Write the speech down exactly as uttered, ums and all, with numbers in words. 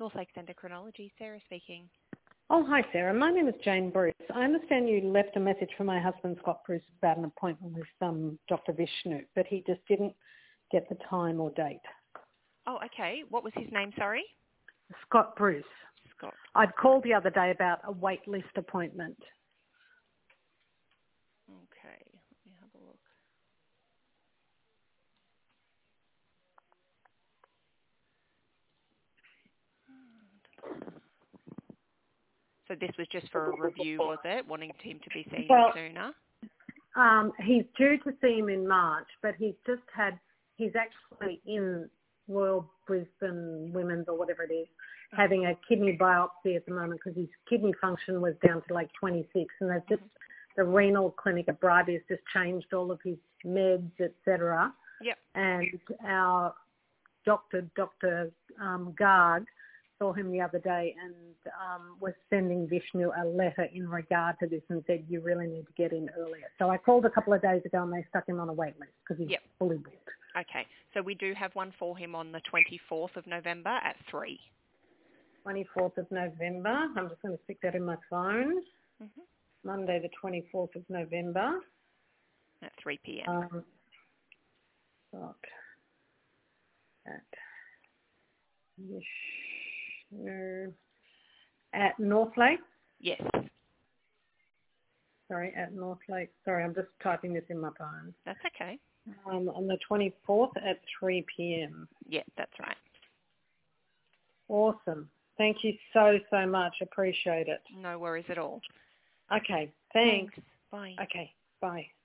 North Lakes Endocrinology, Sarah speaking. Oh, hi, Sarah. My name is Jane Bruce. I understand you left a message for my husband, Scott Bruce, about an appointment with um, Doctor Vishnu, but he just didn't get the time or date. Oh, okay. What was his name, sorry? Scott Bruce. Scott. I'd called the other day about a wait list appointment. Okay, let me have a look. So this was just for a review, was it? Wanting him to be seen Well, sooner? um, he's due to see him in March, but he's just had, he's actually in Royal Brisbane Women's or whatever it is, having a kidney biopsy at the moment because his kidney function was down to like twenty-six, and they've just, the renal clinic at Bribie has just changed all of his meds, et cetera. Yep. And our doctor, Doctor Um, Garg, saw him the other day and um, was sending Vishnu a letter in regard to this and said, you really need to get in earlier. So I called a couple of days ago and they stuck him on a wait list because he's Yep. fully booked. Okay, so we do have one for him on the twenty-fourth of November at three. twenty-fourth of November. I'm just going to stick that in my phone. Mm-hmm. Monday the twenty-fourth of November. At three p.m. Um, Scott at Vishnu at Northlake. Yes. Sorry, at Northlake. Sorry, I'm just typing this in my phone. That's okay. Um, on the twenty-fourth at three p.m. Yeah, that's right. Awesome. Thank you so, so much. Appreciate it. No worries at all. Okay, thanks. Thanks. Bye. Okay, bye.